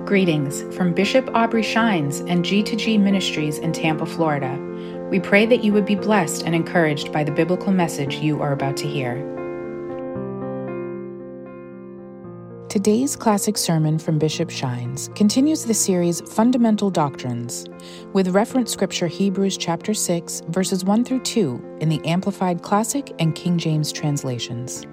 Greetings from Bishop Aubrey Shines and G2G Ministries in Tampa, Florida. We pray that you would be blessed and encouraged by the biblical message you are about to hear. Today's classic sermon from Bishop Shines continues the series Fundamental Doctrines, with reference scripture Hebrews chapter 6, verses 1 through 2 in the Amplified Classic and King James translations.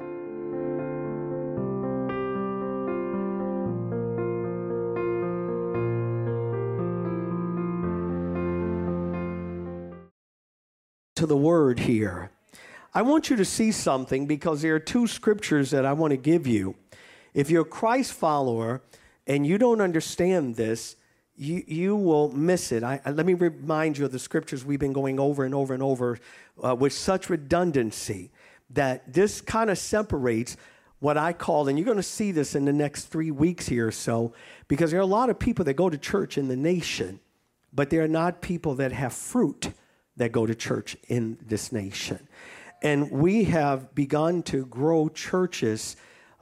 To the word here. I want you to see something because there are two scriptures that I want to give you. If you're a Christ follower and you don't understand this, you will miss it. Let me remind you of the scriptures we've been going over and over and over with such redundancy that this kind of separates what I call, and you're going to see this in the next 3 weeks here or so, because there are a lot of people that go to church in the nation, but they're not people that have fruit that go to church in this nation. And we have begun to grow churches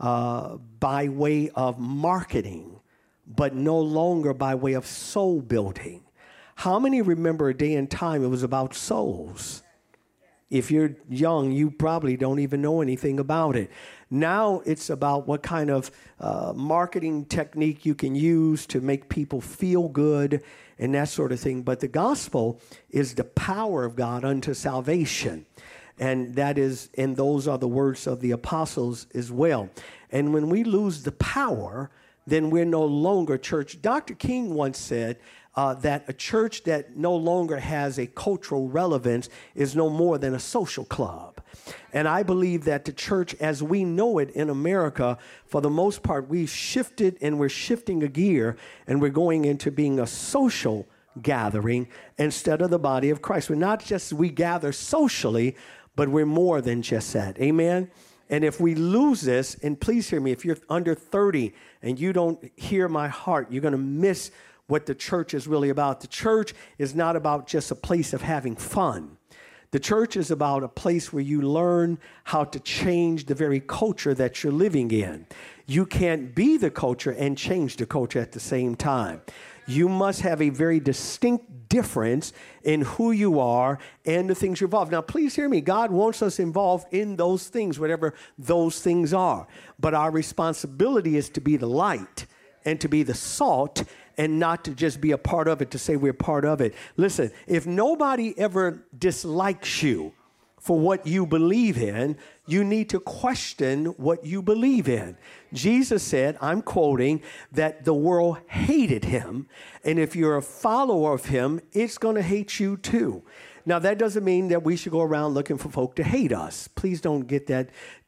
by way of marketing, but no longer by way of soul building. How many remember a day and time it was about souls? If you're young, you probably don't even know anything about it. Now it's about what kind of marketing technique you can use to make people feel good and that sort of thing. But the gospel is the power of God unto salvation. And that is, and those are the words of the apostles as well. And when we lose the power, then we're no longer church. Dr. King once said that a church that no longer has a cultural relevance is no more than a social club. And I believe that the church as we know it in America, for the most part, we've shifted and we're shifting a gear and we're going into being a social gathering instead of the body of Christ. We're not just, we gather socially, but we're more than just that. Amen. And if we lose this, and please hear me, if you're under 30 and you don't hear my heart, you're going to miss what the church is really about. The church is not about just a place of having fun. The church is about a place where you learn how to change the very culture that you're living in. You can't be the culture and change the culture at the same time. You must have a very distinct difference in who you are and the things you're involved. Now, please hear me. God wants us involved in those things, whatever those things are. But our responsibility is to be the light and to be the salt and not to just be a part of it, to say we're part of it. Listen, if nobody ever dislikes you for what you believe in, you need to question what you believe in. Jesus said, I'm quoting, that the world hated him. And if you're a follower of him, it's going to hate you too. Now, that doesn't mean that we should go around looking for folk to hate us. Please don't get that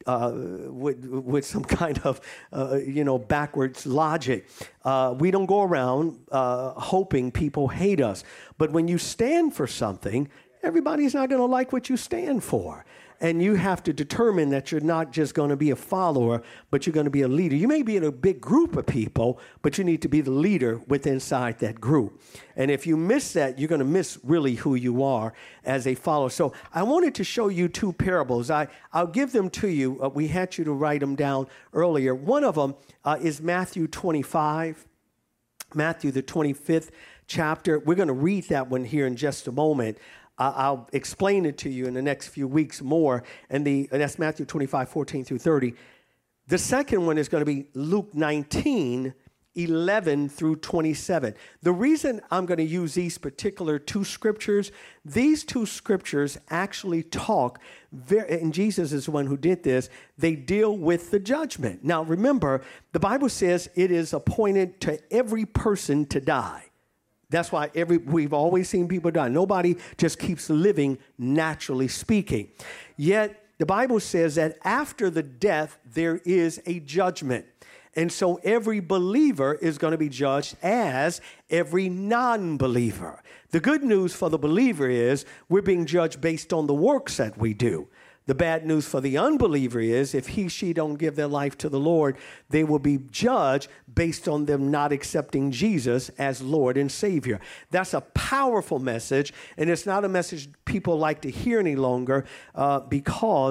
with some kind of, backwards logic. We don't go around hoping people hate us. But when you stand for something, everybody's not going to like what you stand for. And you have to determine that you're not just going to be a follower, but you're going to be a leader. You may be in a big group of people, but you need to be the leader within inside that group. And if you miss that, you're going to miss really who you are as a follower. So I wanted to show you two parables. I'll give them to you. We had you to write them down earlier. One of them is Matthew 25, Matthew the 25th chapter. We're going to read that one here in just a moment. I'll explain it to you in the next few weeks more. And that's Matthew 25, 14 through 30. The second one is going to be Luke 19, 11 through 27. The reason I'm going to use these particular two scriptures, these two scriptures actually talk, and Jesus is the one who did this, they deal with the judgment. Now, remember, the Bible says it is appointed to every person to die. That's why we've always seen people die. Nobody just keeps living naturally speaking. Yet the Bible says that after the death, there is a judgment. And so every believer is going to be judged as every non-believer. The good news for the believer is we're being judged based on the works that we do. The bad news for the unbeliever is if she don't give their life to the Lord, they will be judged based on them not accepting Jesus as Lord and Savior. That's a powerful message, and it's not a message people like to hear any longer because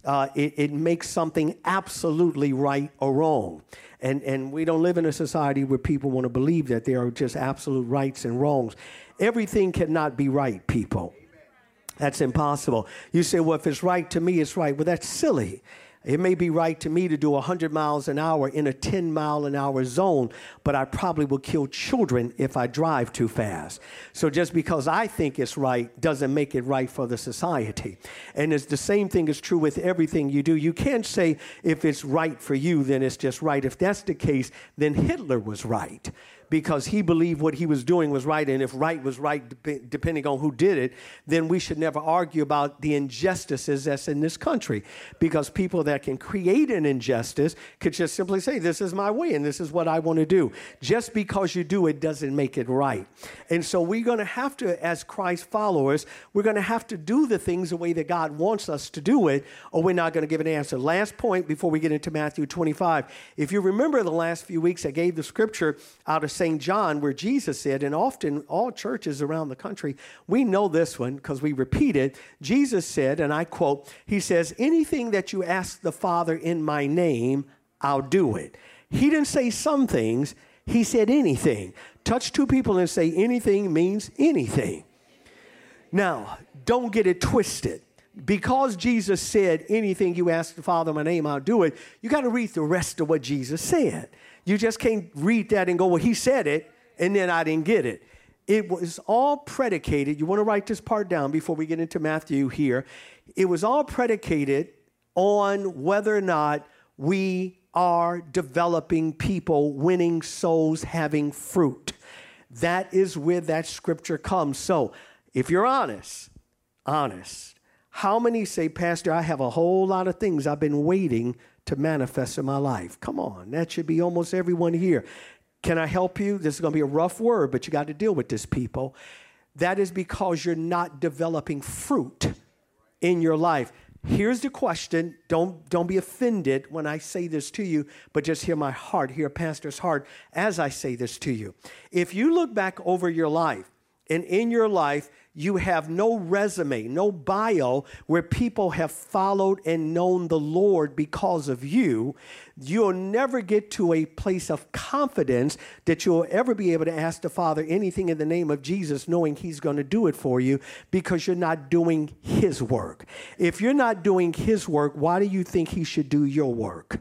it makes something absolutely right or wrong. And we don't live in a society where people want to believe that there are just absolute rights and wrongs. Everything cannot be right, people. That's impossible. You say, well, if it's right to me, it's right. Well, that's silly. It may be right to me to do 100 miles an hour in a 10-mile-an-hour zone, but I probably will kill children if I drive too fast. So just because I think it's right doesn't make it right for the society. And it's the same thing is true with everything you do. You can't say if it's right for you, then it's just right. If that's the case, then Hitler was right, because he believed what he was doing was right. And if right was right, depending on who did it, then we should never argue about the injustices that's in this country, because people that can create an injustice could just simply say, this is my way and this is what I want to do. Just because you do it doesn't make it right. And so we're going to have to, as Christ followers, we're going to have to do the things the way that God wants us to do it, or we're not going to give an answer. Last point before we get into Matthew 25. If you remember the last few weeks, I gave the scripture out of St. John where Jesus said, and often all churches around the country, we know this one because we repeat it. Jesus said, and I quote, he says, anything that you ask the Father in my name, I'll do it. He didn't say some things. He said anything. Touch two people and say anything means anything. Now, don't get it twisted. Because Jesus said anything you ask the Father in my name, I'll do it, you got to read the rest of what Jesus said. You just can't read that and go, well, he said it, and then I didn't get it. It was all predicated. You want to write this part down before we get into Matthew here. It was all predicated on whether or not we are developing people, winning souls, having fruit. That is where that scripture comes. So if you're honest, how many say, Pastor, I have a whole lot of things I've been waiting to manifest in my life? Come on, that should be almost everyone here. Can I help you? This is going to be a rough word, but you got to deal with this, people. That is because you're not developing fruit in your life. Here's the question. Don't be offended when I say this to you, but just hear my heart, hear a pastor's heart as I say this to you. If you look back over your life, and in your life, you have no resume, no bio where people have followed and known the Lord because of you, you'll never get to a place of confidence that you'll ever be able to ask the Father anything in the name of Jesus, knowing he's going to do it for you, because you're not doing his work. If you're not doing his work, why do you think he should do your work?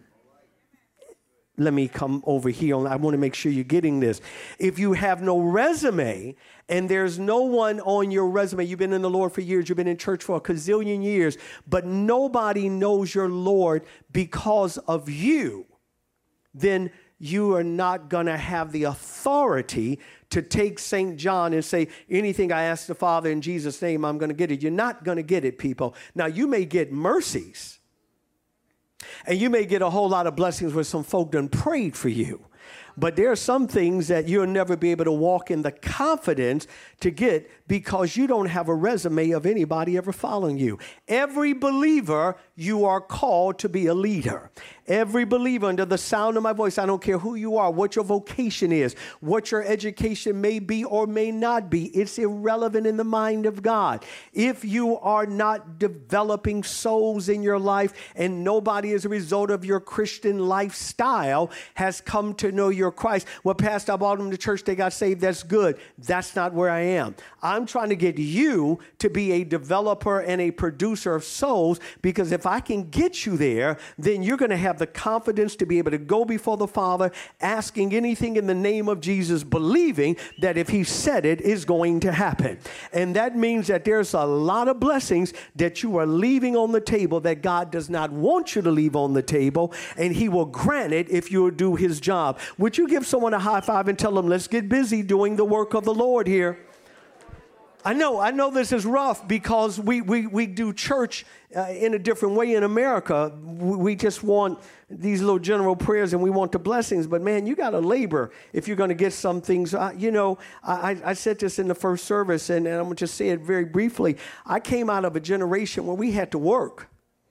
Let me come over here. I want to make sure you're getting this. If you have no resume and there's no one on your resume, you've been in the Lord for years, you've been in church for a gazillion years, but nobody knows your Lord because of you, then you are not going to have the authority to take St. John and say, anything I ask the Father in Jesus' name, I'm going to get it. You're not going to get it, people. Now, you may get mercies. And you may get a whole lot of blessings where some folk done prayed for you. But there are some things that you'll never be able to walk in the confidence to get because you don't have a resume of anybody ever following you. Every believer, you are called to be a leader. Every believer under the sound of my voice, I don't care who you are, what your vocation is, what your education may be or may not be. It's irrelevant in the mind of God. If you are not developing souls in your life and nobody as a result of your Christian lifestyle has come to know your Christ, well, Pastor, I brought them to church, they got saved, that's good. That's not where I am. I'm trying to get you to be a developer and a producer of souls, because if I can get you there, then you're going to have the confidence to be able to go before the Father, asking anything in the name of Jesus, believing that if he said it, is going to happen. And that means that there's a lot of blessings that you are leaving on the table that God does not want you to leave on the table, and he will grant it if you'll do his job. Would you give someone a high five and tell them, let's get busy doing the work of the Lord here? I know this is rough because we do church in a different way in America. We just want these little general prayers and we want the blessings. But, man, you got to labor if you're going to get some things. I said this in the first service, and I'm going to just say it very briefly. I came out of a generation where we had to work.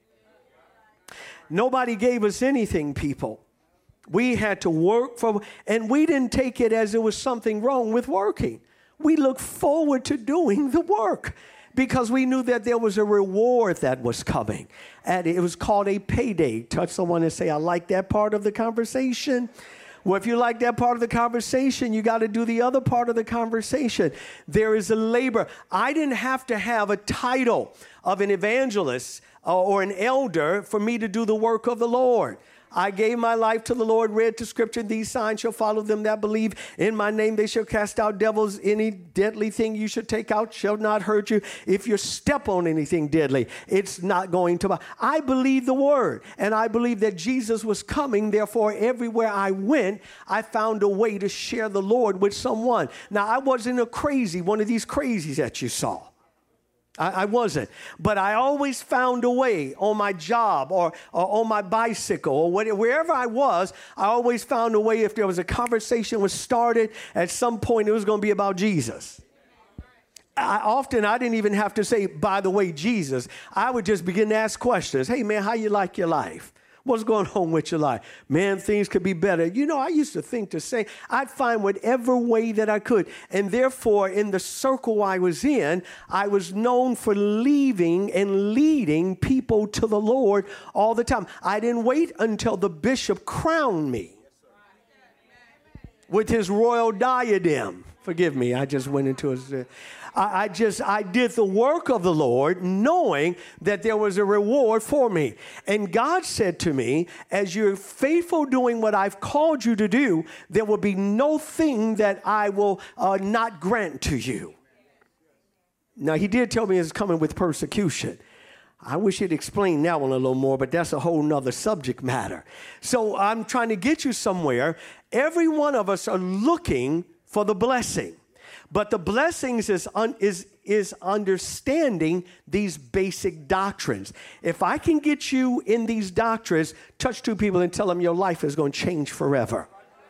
Nobody gave us anything, people. We had to work and we didn't take it as there was something wrong with working. We look forward to doing the work Because we knew that there was a reward that was coming. And it was called a payday. Touch someone and say, I like that part of the conversation. Well, if you like that part of the conversation, you got to do the other part of the conversation. There is a labor. I didn't have to have a title of an evangelist or an elder for me to do the work of the Lord. I gave my life to the Lord, read the scripture, these signs shall follow them that believe. In my name they shall cast out devils. Any deadly thing you should take out shall not hurt you. If you step on anything deadly, it's not going to. I believe the word, and I believe that Jesus was coming. Therefore, everywhere I went, I found a way to share the Lord with someone. Now, I wasn't one of these crazies that you saw. I wasn't, but I always found a way on my job or on my bicycle or wherever I was. I always found a way. If there was a conversation was started, at some point it was going to be about Jesus. I didn't even have to say, by the way, Jesus. I would just begin to ask questions. Hey, man, how you like your life? What's going on with your life? Man, things could be better. You know, I used to think to say, I'd find whatever way that I could. And therefore, in the circle I was in, I was known for leaving and leading people to the Lord all the time. I didn't wait until the bishop crowned me with his royal diadem. Forgive me, I just went into his... I did the work of the Lord knowing that there was a reward for me. And God said to me, as you're faithful doing what I've called you to do, there will be no thing that I will not grant to you. Now, he did tell me it's coming with persecution. I wish he'd explain that one a little more, but that's a whole nother subject matter. So I'm trying to get you somewhere. Every one of us are looking for the blessing. But the blessings is understanding these basic doctrines. If I can get you in these doctrines, touch two people and tell them your life is going to change forever.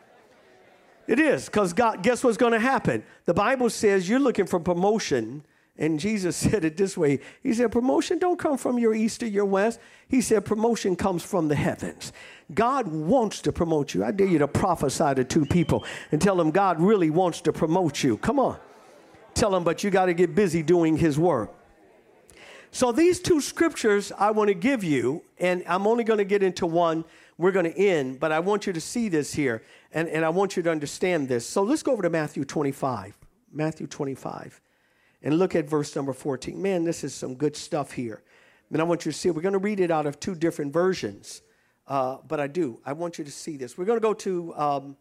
It is, because God, guess what's going to happen? The Bible says you're looking for promotion, and Jesus said it this way. He said, promotion don't come from your east or your west. He said, promotion comes from the heavens. God wants to promote you. I dare you to prophesy to two people and tell them God really wants to promote you. Come on. Tell them, but you got to get busy doing his work. So these two scriptures I want to give you, and I'm only going to get into one. We're going to end, but I want you to see this here, and I want you to understand this. So let's go over to Matthew 25. Matthew 25. And look at verse number 14. Man, this is some good stuff here. And I want you to see it. We're going to read it out of two different versions. But I want you to see this. We're going to go to,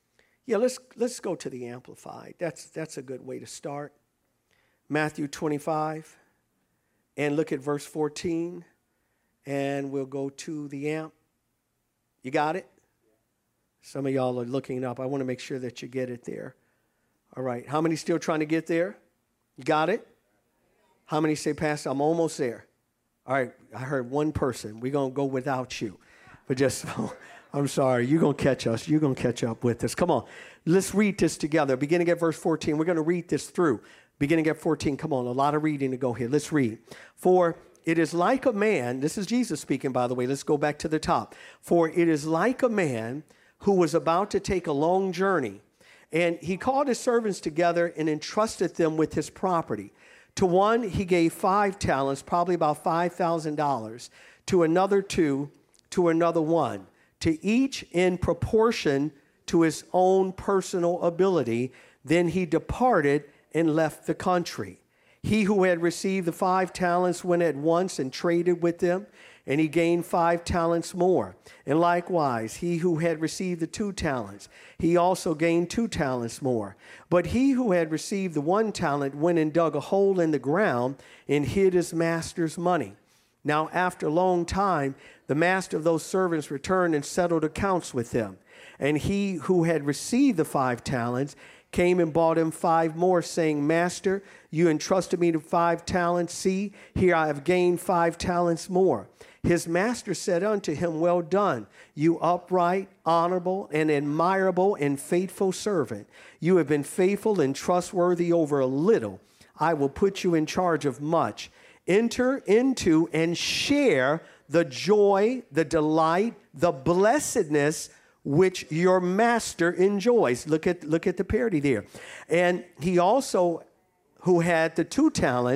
let's go to the Amplified. That's a good way to start. Matthew 25. And look at verse 14. And we'll go to the Amp. You got it? Some of y'all are looking it up. I want to make sure that you get it there. All right. How many still trying to get there? You got it? How many say, Pastor, I'm almost there? All right, I heard one person. We're going to go without you. But I'm sorry, you're going to catch us. You're going to catch up with us. Come on, let's read this together. Beginning at verse 14, we're going to read this through. Beginning at 14, come on, a lot of reading to go here. Let's read. For it is like a man, this is Jesus speaking, by the way. Let's go back to the top. For it is like a man who was about to take a long journey. And he called his servants together and entrusted them with his property. To one, he gave 5 talents, probably about $5,000. To another 2, to another 1. To each in proportion to his own personal ability. Then he departed and left the country. He who had received the 5 talents went at once and traded with them, and he gained 5 talents more. And likewise, he who had received the 2 talents, he also gained 2 talents more. But he who had received the 1 talent went and dug a hole in the ground and hid his master's money. Now, after a long time, the master of those servants returned and settled accounts with them. And he who had received the 5 talents came and bought him 5 more, saying, Master, you entrusted me to 5 talents. See, here I have gained 5 talents more. His master said unto him, Well done, you upright, honorable, and admirable and faithful servant. You have been faithful and trustworthy over a little. I will put you in charge of much. Enter into and share the joy, the delight, the blessedness which your master enjoys. Look at the parody there. And he also, who had the 2 talents,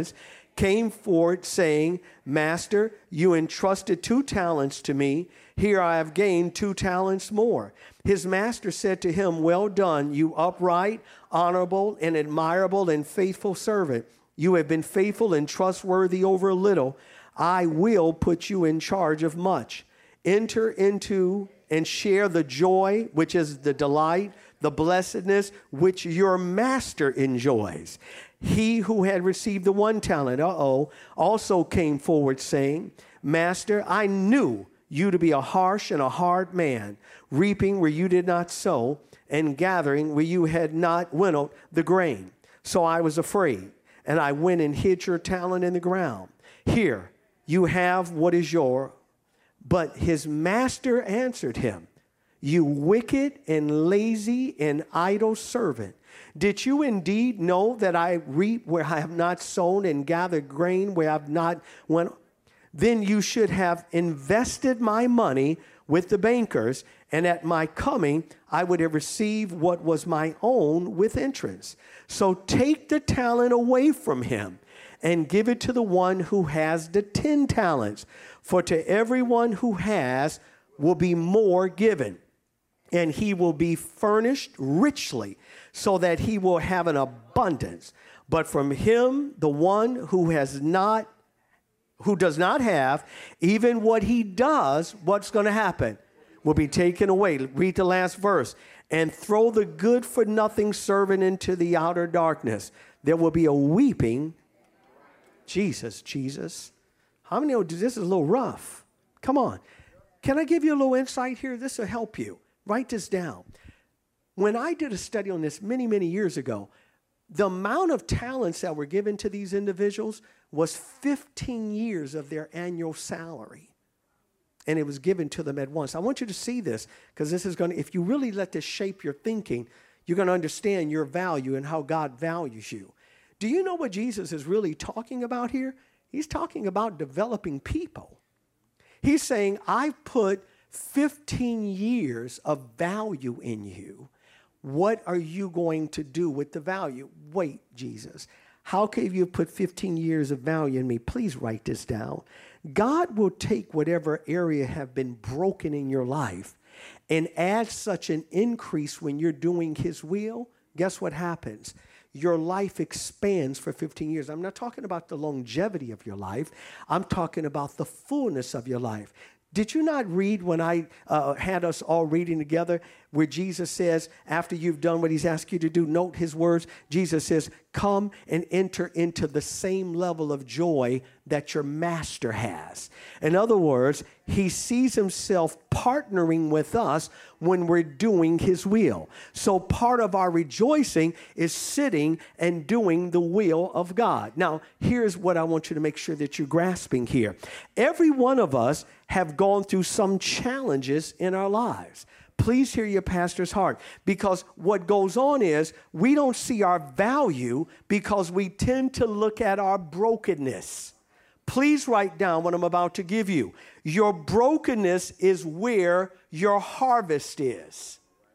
came forward saying, Master, you entrusted 2 talents to me. Here I have gained 2 talents more. His master said to him, well done, you upright, honorable, and admirable and faithful servant. You have been faithful and trustworthy over a little. I will put you in charge of much. Enter into and share the joy, which is the delight, the blessedness, which your master enjoys. He who had received the 1 talent, also came forward saying, Master, I knew you to be a harsh and a hard man, reaping where you did not sow, and gathering where you had not winnowed the grain. So I was afraid, and I went and hid your talent in the ground. Here, you have what is yours. But his master answered him, you wicked and lazy and idle servant. Did you indeed know that I reap where I have not sown and gather grain where I have not went? Then you should have invested my money with the bankers, and at my coming I would have received what was my own with interest. So take the talent away from him and give it to the one who has the 10 talents. For to everyone who has will be more given, and he will be furnished richly, so that he will have an abundance. But from him, the one who does not have, even what he does, what's going to happen? Will be taken away. Read the last verse. And throw the good-for-nothing servant into the outer darkness. There will be a weeping. Jesus. How many know this is a little rough? Come on. Can I give you a little insight here? This will help you. Write this down. When I did a study on this many, many years ago, the amount of talents that were given to these individuals was 15 years of their annual salary. And it was given to them at once. I want you to see this, because this is going to, if you really let this shape your thinking, you're going to understand your value and how God values you. Do you know what Jesus is really talking about here? He's talking about developing people. He's saying, I've put 15 years of value in you. What are you going to do with the value? Wait, Jesus, how can you put 15 years of value in me? Please write this down. God will take whatever area have been broken in your life and add such an increase when you're doing his will. Guess what happens? Your life expands for 15 years. I'm not talking about the longevity of your life. I'm talking about the fullness of your life. Did you not read when I had us all reading together where Jesus says, after you've done what he's asked you to do, note his words. Jesus says, come and enter into the same level of joy that your master has. In other words, he sees himself partnering with us when we're doing his will. So part of our rejoicing is sitting and doing the will of God. Now, here's what I want you to make sure that you're grasping here. Every one of us have gone through some challenges in our lives. Please hear your pastor's heart, because what goes on is we don't see our value because we tend to look at our brokenness. Please write down what I'm about to give you. Your brokenness is where your harvest is.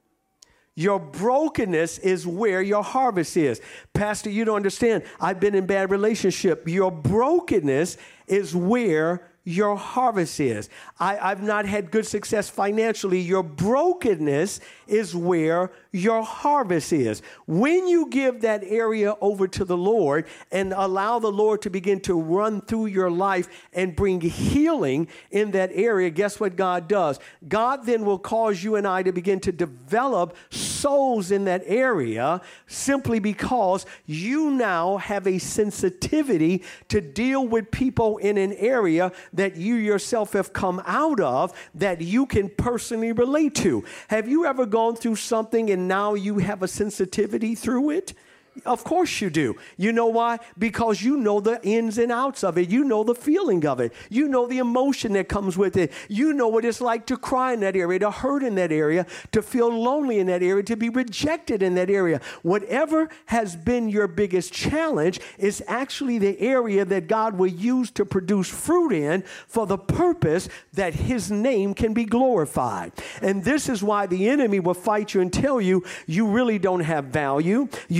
Your brokenness is where your harvest is. Pastor, you don't understand. I've been in bad relationship. Your brokenness is where your harvest is. I've not had good success financially. Your brokenness is where your harvest is. When you give that area over to the Lord and allow the Lord to begin to run through your life and bring healing in that area, guess what God does? God then will cause you and I to begin to develop souls in that area, simply because you now have a sensitivity to deal with people in an area that you yourself have come out of that you can personally relate to. Have you ever gone through something and now you have a sensitivity through it? Of course you do. You know why? Because you know the ins and outs of it. You know the feeling of it. You know the emotion that comes with it. You know what it's like to cry in that area, to hurt in that area, to feel lonely in that area, to be rejected in that area. Whatever has been your biggest challenge is actually the area that God will use to produce fruit in for the purpose that his name can be glorified. And this is why the enemy will fight you and tell you, you really don't have value. You're really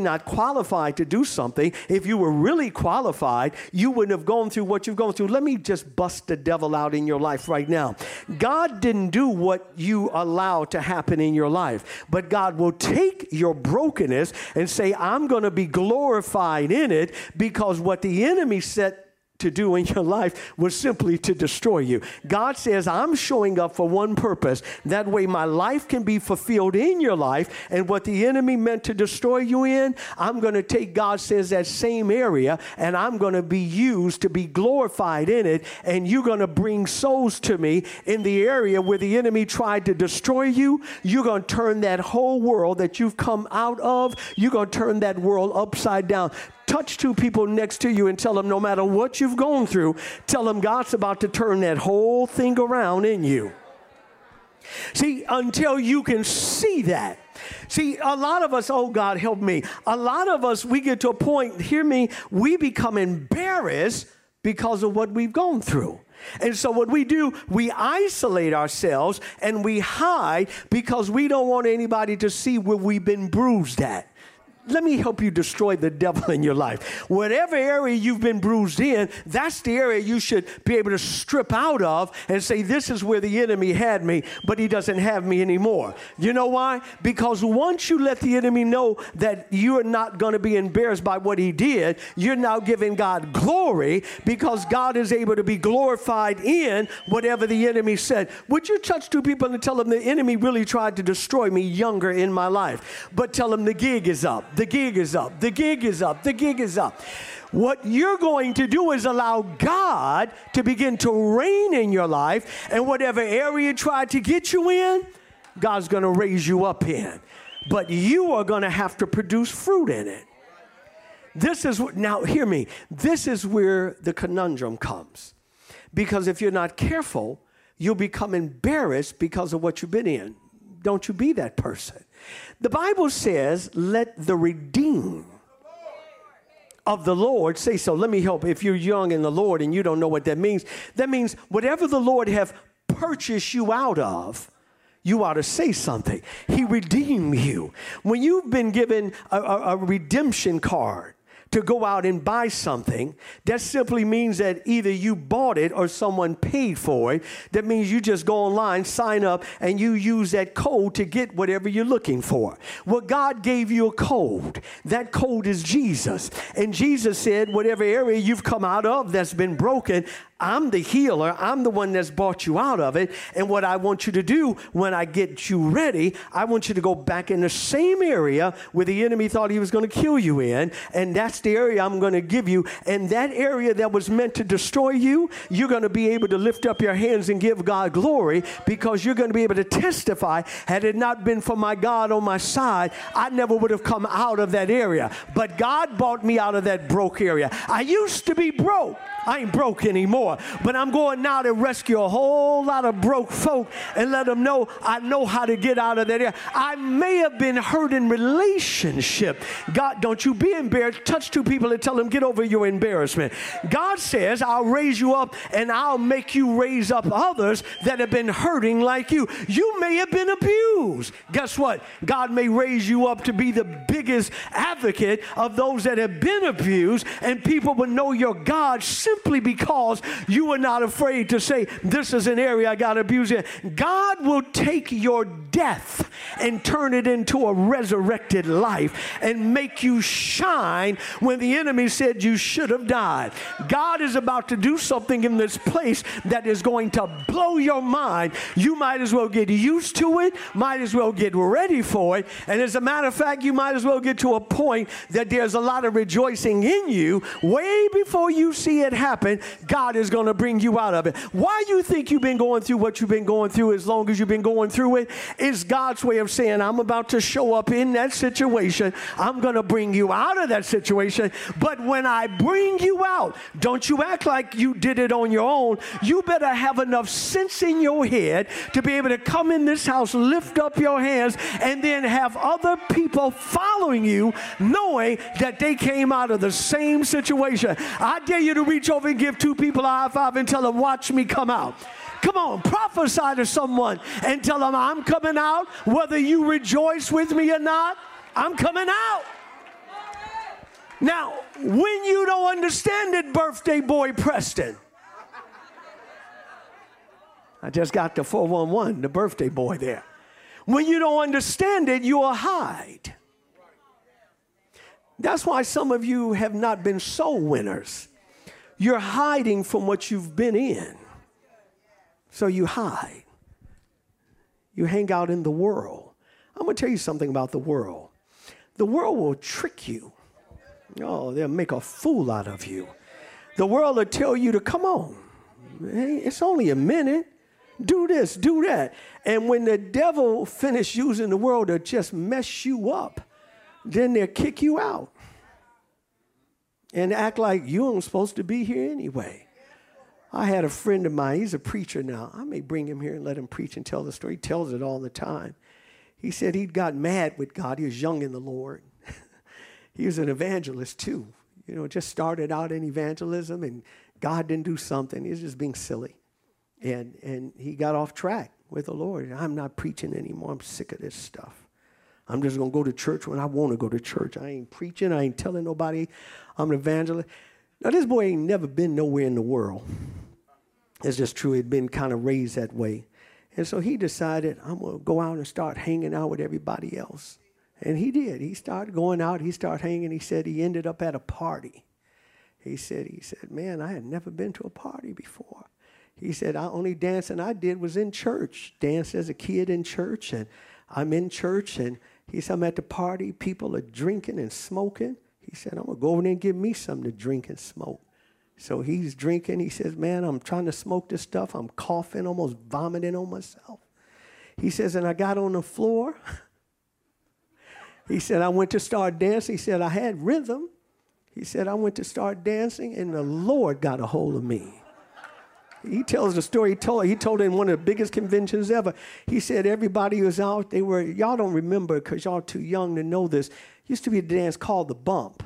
not qualified to do something. If you were really qualified, you wouldn't have gone through what you've gone through. Let me just bust the devil out in your life right now. God didn't do what you allow to happen in your life, but God will take your brokenness and say, I'm going to be glorified in it, because what the enemy set to do in your life was simply to destroy you. God says, I'm showing up for one purpose. That way my life can be fulfilled in your life, and what the enemy meant to destroy you in, I'm going to take, God says, that same area, and I'm going to be used to be glorified in it, and you're going to bring souls to me in the area where the enemy tried to destroy you. You're going to turn that whole world that you've come out of, you're going to turn that world upside down. Touch two people next to you and tell them, no matter what you've gone through, tell them God's about to turn that whole thing around in you. See, until you can see that. See, a lot of us, oh God, help me. A lot of us, we get to a point, hear me, we become embarrassed because of what we've gone through. And so what we do, we isolate ourselves and we hide because we don't want anybody to see where we've been bruised at. Let me help you destroy the devil in your life. Whatever area you've been bruised in, that's the area you should be able to strip out of and say, this is where the enemy had me, but he doesn't have me anymore. You know why? Because once you let the enemy know that you're not going to be embarrassed by what he did, you're now giving God glory, because God is able to be glorified in whatever the enemy said. Would you touch two people and tell them the enemy really tried to destroy me younger in my life, but tell them the gig is up. The gig is up. The gig is up. The gig is up. What you're going to do is allow God to begin to reign in your life, and whatever area tried to get you in, God's going to raise you up in. But you are going to have to produce fruit in it. This is now hear me. This is where the conundrum comes. Because if you're not careful, you'll become embarrassed because of what you've been in. Don't you be that person. The Bible says, let the redeemed of the Lord say so. Let me help. If you're young in the Lord and you don't know what that means whatever the Lord have purchased you out of, you ought to say something. He redeemed you. When you've been given a redemption card to go out and buy something, that simply means that either you bought it or someone paid for it. That means you just go online, sign up, and you use that code to get whatever you're looking for. Well, God gave you a code. That code is Jesus. And Jesus said, whatever area you've come out of that's been broken, I'm the healer. I'm the one that's brought you out of it. And what I want you to do when I get you ready, I want you to go back in the same area where the enemy thought he was going to kill you in. And that's the area I'm going to give you. And that area that was meant to destroy you, you're going to be able to lift up your hands and give God glory, because you're going to be able to testify, had it not been for my God on my side, I never would have come out of that area. But God brought me out of that broke area. I used to be broke. I ain't broke anymore, but I'm going now to rescue a whole lot of broke folk and let them know I know how to get out of that area. I may have been hurt in relationship. God, don't you be embarrassed. Touch two people and tell them, get over your embarrassment. God says, I'll raise you up and I'll make you raise up others that have been hurting like you. You may have been abused. Guess what? God may raise you up to be the biggest advocate of those that have been abused, and people will know your God simply because you are not afraid to say, this is an area I got abused in. God will take your death and turn it into a resurrected life and make you shine when the enemy said you should have died. God is about to do something in this place that is going to blow your mind. You might as well get used to it, might as well get ready for it, and as a matter of fact, you might as well get to a point that there's a lot of rejoicing in you way before you see it happen. God is going to bring you out of it. Why you think you've been going through what you've been going through as long as you've been going through it is God's way of saying, I'm about to show up in that situation. I'm going to bring you out of that situation. But when I bring you out, don't you act like you did it on your own. You better have enough sense in your head to be able to come in this house, lift up your hands, and then have other people following you, knowing that they came out of the same situation. I dare you to reach over and give two people a high five and tell them, watch me come out. Come on, prophesy to someone and tell them, I'm coming out, whether you rejoice with me or not. I'm coming out. Now, when you don't understand it, birthday boy Preston. I just got the 411, the birthday boy there. When you don't understand it, you'll hide. That's why some of you have not been soul winners. You're hiding from what you've been in. So you hide. You hang out in the world. I'm going to tell you something about the world. The world will trick you. Oh, they'll make a fool out of you. The world will tell you to come on. Hey, it's only a minute. Do this, do that. And when the devil finishes using the world to just mess you up, then they'll kick you out and act like you aren't supposed to be here anyway. I had a friend of mine. He's a preacher now. I may bring him here and let him preach and tell the story. He tells it all the time. He said he'd got mad with God. He was young in the Lord. He was an evangelist too. You know, just started out in evangelism and God didn't do something. He was just being silly. And he got off track with the Lord. I'm not preaching anymore. I'm sick of this stuff. I'm just going to go to church when I want to go to church. I ain't preaching. I ain't telling nobody I'm an evangelist. Now, this boy ain't never been nowhere in the world. It's just true. He'd been kind of raised that way. And so he decided, I'm going to go out and start hanging out with everybody else. And he did. He started going out. He started hanging. He said he ended up at a party. He said, man, I had never been to a party before. He said, the only dancing I did was in church. Danced as a kid in church, and I'm in church, and he said, I'm at the party. People are drinking and smoking. He said, I'm going to go over there and give me something to drink and smoke. So he's drinking. He says, man, I'm trying to smoke this stuff. I'm coughing, almost vomiting on myself. He says, and I got on the floor. He said, I went to start dancing. He said, I had rhythm. He said, I went to start dancing, and the Lord got a hold of me. He tells the story. He told it in one of the biggest conventions ever. He said everybody was out. Y'all don't remember because y'all too young to know this. Used to be a dance called the bump.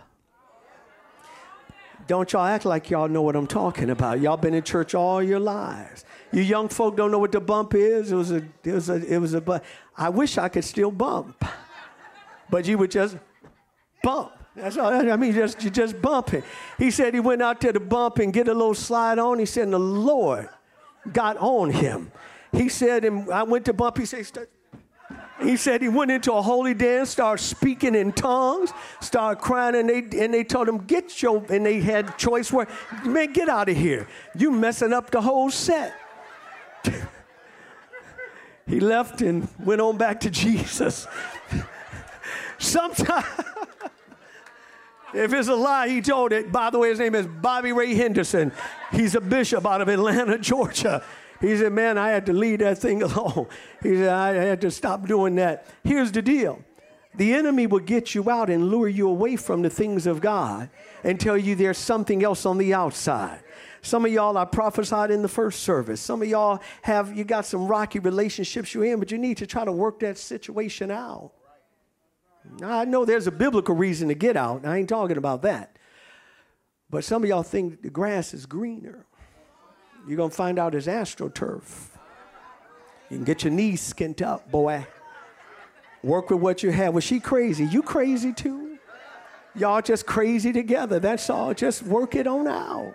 Don't y'all act like y'all know what I'm talking about. Y'all been in church all your lives. You young folk don't know what the bump is. It was a bump. I wish I could still bump, but you would just bump. That's all. I mean, you just bump it. He said he went out there to bump and get a little slide on. He said, and the Lord got on him. He said, and I went to bump. He said he went into a holy dance, started speaking in tongues, started crying, and they told him, and they had choice word. Man, get out of here. You messing up the whole set. He left and went on back to Jesus. Sometimes. If it's a lie, he told it. By the way, his name is Bobby Ray Henderson. He's a bishop out of Atlanta, Georgia. He said, man, I had to leave that thing alone. He said, I had to stop doing that. Here's the deal. The enemy will get you out and lure you away from the things of God and tell you there's something else on the outside. Some of y'all, I prophesied in the first service. Some of y'all you got some rocky relationships you're in, but you need to try to work that situation out. I know there's a biblical reason to get out. I ain't talking about that. But some of y'all think the grass is greener. You're going to find out it's AstroTurf. You can get your knees skint up, boy. Work with what you have. Was she crazy? You crazy too? Y'all just crazy together. That's all. Just work it on out.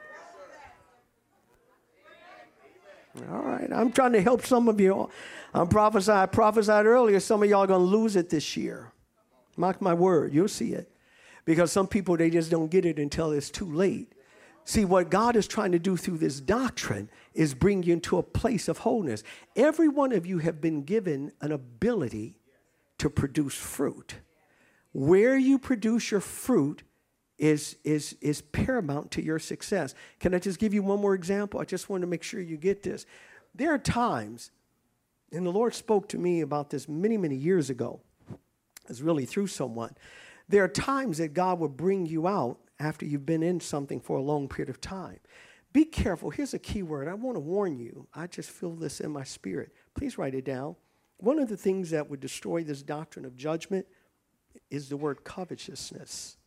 All right. I'm trying to help some of you. I prophesied earlier. Some of y'all are going to lose it this year. Mark my word, you'll see it. Because some people, they just don't get it until it's too late. See, what God is trying to do through this doctrine is bring you into a place of wholeness. Every one of you have been given an ability to produce fruit. Where you produce your fruit is paramount to your success. Can I just give you one more example? I just want to make sure you get this. There are times, and the Lord spoke to me about this many, many years ago. It's really through someone. There are times that God will bring you out after you've been in something for a long period of time. Be careful. Here's a key word. I want to warn you. I just feel this in my spirit. Please write it down. One of the things that would destroy this doctrine of judgment is the word covetousness.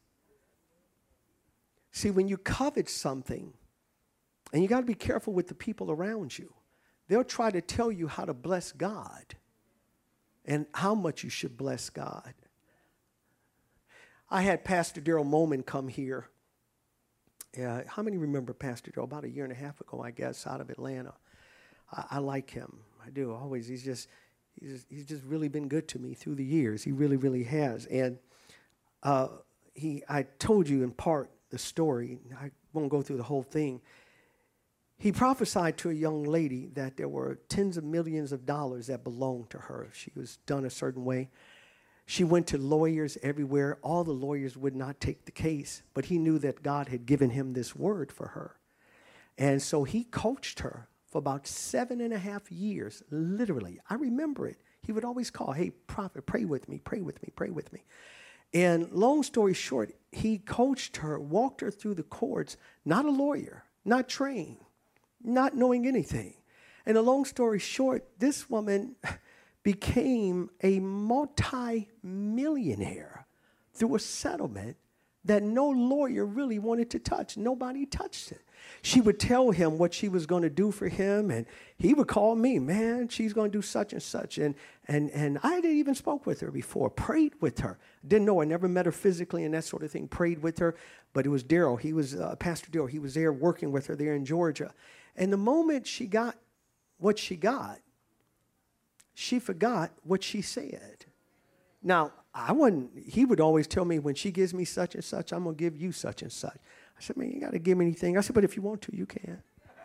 See, when you covet something, and you got to be careful with the people around you, they'll try to tell you how to bless God and how much you should bless God. I had Pastor Daryl Moman come here. How many remember Pastor Daryl? About a year and a half ago, I guess, out of Atlanta. I like him. I do always. He's just really been good to me through the years. He really, really has. And I told you in part the story. I won't go through the whole thing. He prophesied to a young lady that there were tens of millions of dollars that belonged to her if she was done a certain way. She went to lawyers everywhere. All the lawyers would not take the case, but he knew that God had given him this word for her. And so he coached her for about 7.5 years, literally. I remember it. He would always call, hey, prophet, pray with me, pray with me, pray with me. And long story short, he coached her, walked her through the courts, not a lawyer, not trained, not knowing anything. And a long story short, this woman became a multi-millionaire through a settlement that no lawyer really wanted to touch. Nobody touched it. She would tell him what she was going to do for him, and he would call me, man, she's going to do such and such. And I hadn't even spoke with her before, prayed with her. Didn't know her, never met her physically and that sort of thing, prayed with her. But it was Daryl. He was Pastor Daryl. He was there working with her there in Georgia. And the moment she got what she got, she forgot what she said. Now, he would always tell me, when she gives me such and such, I'm going to give you such and such. I said, man, you got to give me anything. I said, but if you want to, you can.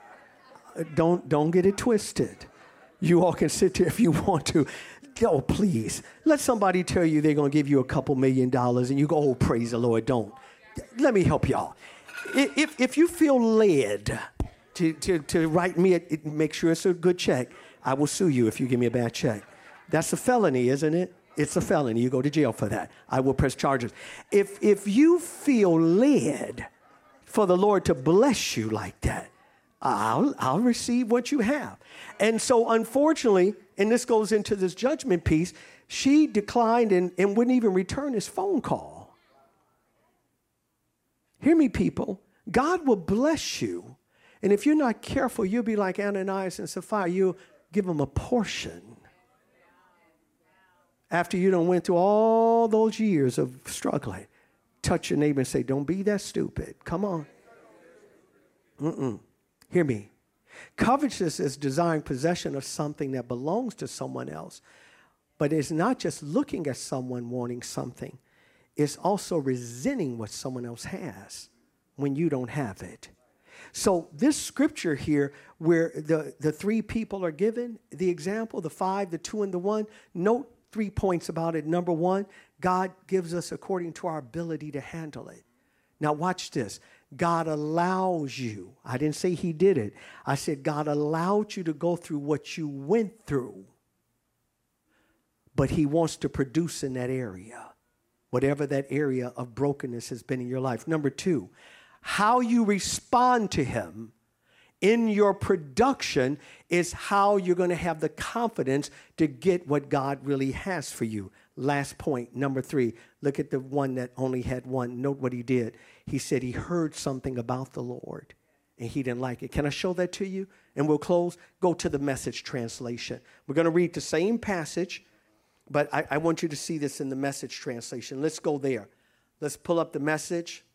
Don't get it twisted. You all can sit there if you want to. Oh, please. Let somebody tell you they're going to give you a couple $1 million and you go, oh, praise the Lord, don't. Let me help y'all. If you feel led to write me, make sure it's a good check, I will sue you if you give me a bad check. That's a felony, isn't it? It's a felony. You go to jail for that. I will press charges. If you feel led for the Lord to bless you like that, I'll receive what you have. And so unfortunately, and this goes into this judgment piece, she declined and wouldn't even return his phone call. Hear me, people. God will bless you. And if you're not careful, you'll be like Ananias and Sapphira. You'll give them a portion. After you done went through all those years of struggling, touch your neighbor and say, don't be that stupid. Come on. Hear me. Covetousness is desiring possession of something that belongs to someone else. But it's not just looking at someone wanting something. It's also resenting what someone else has when you don't have it. So this scripture here, where the three people are given, the example, the 5, the 2, and the 1, note 3 points about it. Number 1, God gives us according to our ability to handle it. Now watch this. God allows you. I didn't say he did it. I said God allowed you to go through what you went through. But he wants to produce in that area, whatever that area of brokenness has been in your life. Number 2, how you respond to him in your production is how you're going to have the confidence to get what God really has for you. Last point, number 3. Look at the one that only had 1. Note what he did. He said he heard something about the Lord and he didn't like it. Can I show that to you? And we'll close. Go to the Message translation. We're going to read the same passage, but I want you to see this in the Message translation. Let's go there. Let's pull up the Message.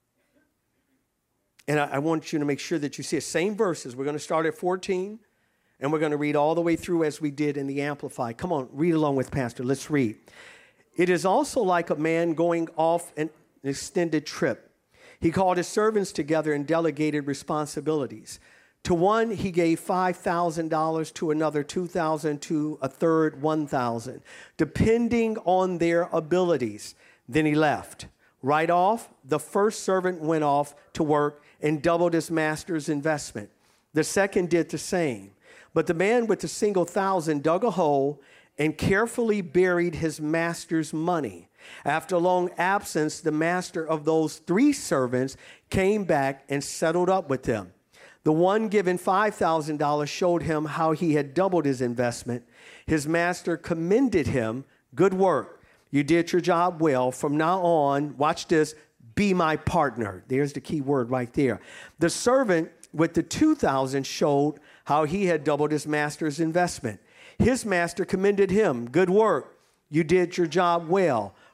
And I want you to make sure that you see it. Same verses. We're going to start at 14, and we're going to read all the way through as we did in the Amplified. Come on, read along with Pastor. Let's read. It is also like a man going off an extended trip. He called his servants together and delegated responsibilities. To one, he gave $5,000, to another $2,000, to a third $1,000, depending on their abilities. Then he left. Right off, the first servant went off to work and doubled his master's investment. The second did the same. But the man with the single $1,000 dug a hole and carefully buried his master's money. After a long absence, the master of those 3 servants came back and settled up with them. The one given $5,000 showed him how he had doubled his investment. His master commended him. Good work. You did your job well. From now on, watch this, be my partner. There's the key word right there. The servant with the $2,000 showed how he had doubled his master's investment. His master commended him. Good work. You did your job well.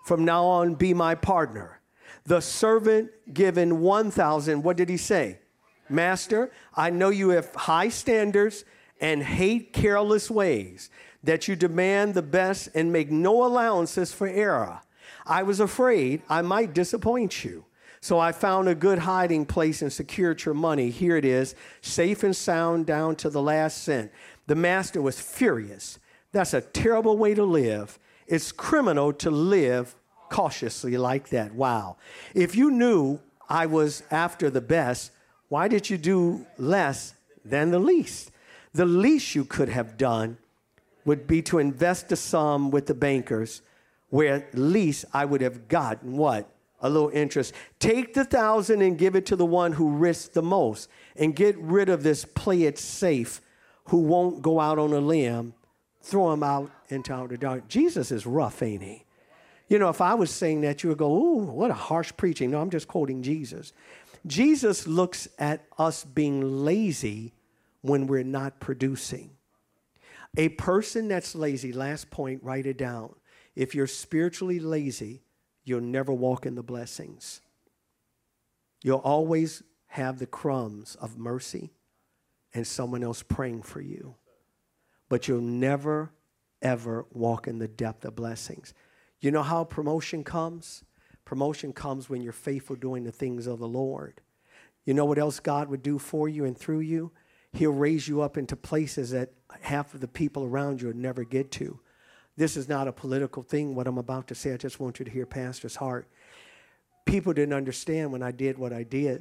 From now on, be my partner. The servant given 1,000, what did he say? Master, I know you have high standards and hate careless ways, that you demand the best and make no allowances for error. I was afraid I might disappoint you. So I found a good hiding place and secured your money. Here it is, safe and sound down to the last cent. The master was furious. That's a terrible way to live. It's criminal to live cautiously like that. Wow. If you knew I was after the best, why did you do less than the least? The least you could have done would be to invest the sum with the bankers, where at least I would have gotten what? A little interest. Take the 1,000 and give it to the one who risks the most, and get rid of this play it safe who won't go out on a limb. Throw him out into outer dark. Jesus is rough, ain't he? You know, if I was saying that, you would go, ooh, what a harsh preaching. No, I'm just quoting Jesus. Jesus looks at us being lazy when we're not producing. A person that's lazy, last point, write it down. If you're spiritually lazy, you'll never walk in the blessings. You'll always have the crumbs of mercy and someone else praying for you. But you'll never, ever walk in the depth of blessings. You know how promotion comes? Promotion comes when you're faithful doing the things of the Lord. You know what else God would do for you and through you? He'll raise you up into places that half of the people around you would never get to. This is not a political thing, what I'm about to say. I just want you to hear Pastor's heart. People didn't understand when I did what I did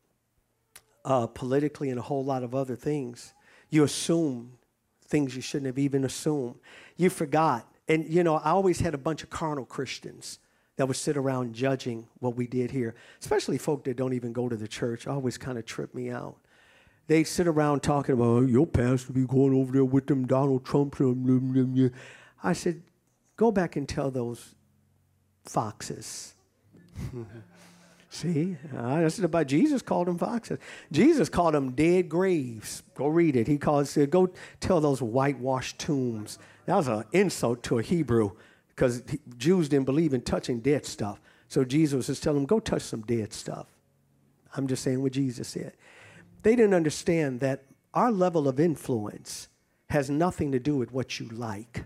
politically and a whole lot of other things. You assume things you shouldn't have even assumed. You forgot. And, you know, I always had a bunch of carnal Christians that would sit around judging what we did here, especially folk that don't even go to the church. Always kind of trip me out. They sit around talking about, oh, your pastor be going over there with them Donald Trumps. I said, go back and tell those foxes. See, this is about Jesus called them foxes. Jesus called them dead graves. Go read it. He said, go tell those whitewashed tombs. That was an insult to a Hebrew because Jews didn't believe in touching dead stuff. So Jesus was telling them, go touch some dead stuff. I'm just saying what Jesus said. They didn't understand that our level of influence has nothing to do with what you like.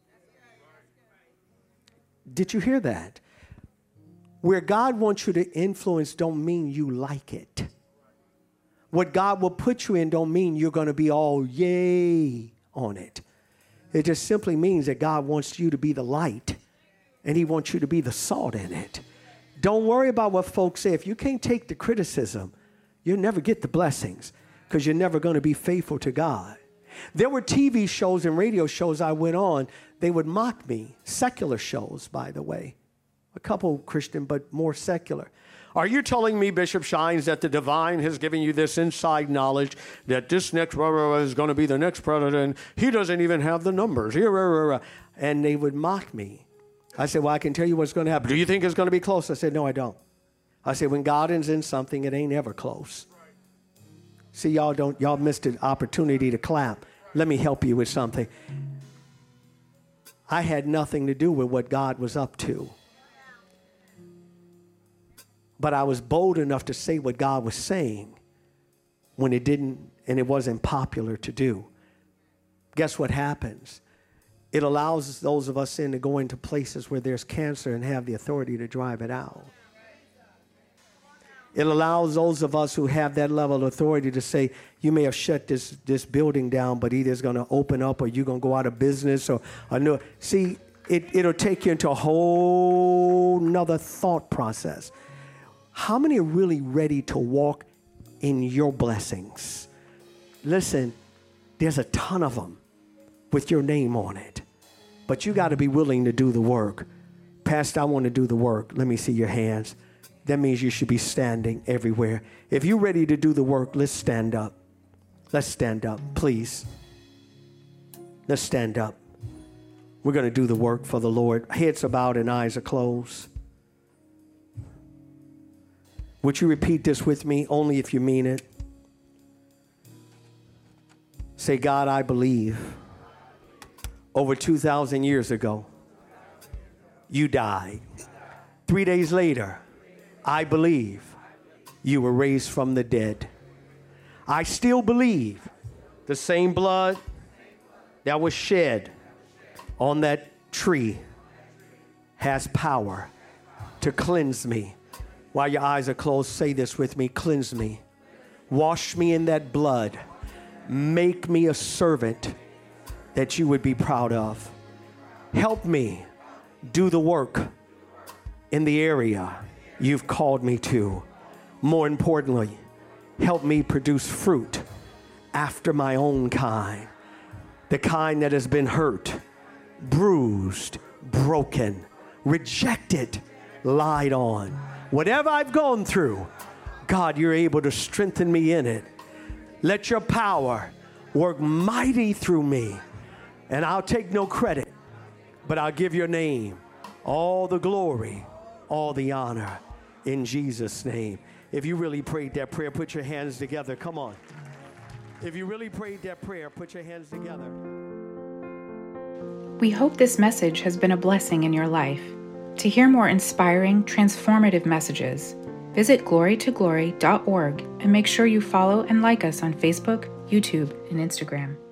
Did you hear that? Where God wants you to influence don't mean you like it. What God will put you in don't mean you're going to be all yay on it. It just simply means that God wants you to be the light and he wants you to be the salt in it. Don't worry about what folks say. If you can't take the criticism, you'll never get the blessings because you're never going to be faithful to God. There were TV shows and radio shows I went on. They would mock me. Secular shows, by the way. A couple Christian, but more secular. Are you telling me, Bishop Shines, that the divine has given you this inside knowledge that this next is going to be the next president? He doesn't even have the numbers. And they would mock me. I said, well, I can tell you what's going to happen. Do you think it's going to be close? I said, no, I don't. I said, when God is in something, it ain't ever close. See, y'all missed an opportunity to clap. Let me help you with something. I had nothing to do with what God was up to. But I was bold enough to say what God was saying when it didn't, and it wasn't popular to do. Guess what happens? It allows those of us in to go into places where there's cancer and have the authority to drive it out. It allows those of us who have that level of authority to say, you may have shut this building down, but either it's going to open up or you're going to go out of business or no. See, it'll take you into a whole nother thought process. How many are really ready to walk in your blessings? Listen, there's a ton of them with your name on it, but you got to be willing to do the work. Pastor, I want to do the work. Let me see your hands. That means you should be standing everywhere. If you're ready to do the work, let's stand up. Let's stand up, please. Let's stand up. We're going to do the work for the Lord. Heads are bowed and eyes are closed. Would you repeat this with me, only if you mean it? Say, God, I believe over 2,000 years ago, you died. 3 days later, I believe you were raised from the dead. I still believe the same blood that was shed on that tree has power to cleanse me. While your eyes are closed, say this with me: cleanse me. Wash me in that blood. Make me a servant that you would be proud of. Help me do the work in the area you've called me to. More importantly, help me produce fruit after my own kind, the kind that has been hurt, bruised, broken, rejected, lied on. Whatever I've gone through, God, you're able to strengthen me in it. Let your power work mighty through me. And I'll take no credit, but I'll give your name all the glory, all the honor, in Jesus' name. If you really prayed that prayer, put your hands together. Come on. If you really prayed that prayer, put your hands together. We hope this message has been a blessing in your life. To hear more inspiring, transformative messages, visit glorytoglory.org and make sure you follow and like us on Facebook, YouTube, and Instagram.